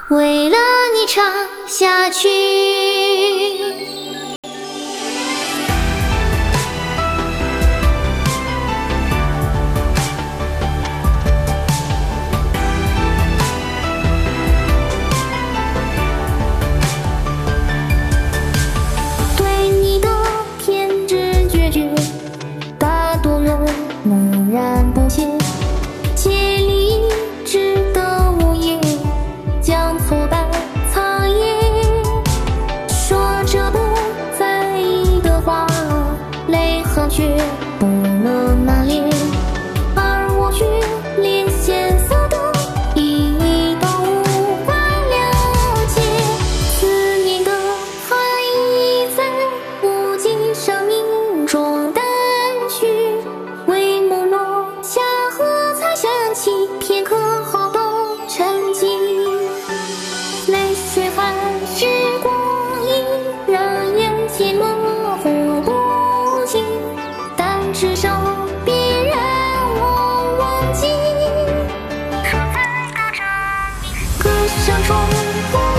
为了你唱下去。对你的偏执决绝，大多人默然不屑，竭力抑制的无言，将挫败藏掖，说着不在意的话，泪痕却不能拿捏，而我却连咸涩的意义都无法了解。思念的含义在无尽生命中淡去，为梦落下后才想起，片刻后都沉寂。泪水还是光阴，让眼前模糊不清，但至少别让我忘记。说在歌声里，歌声重复。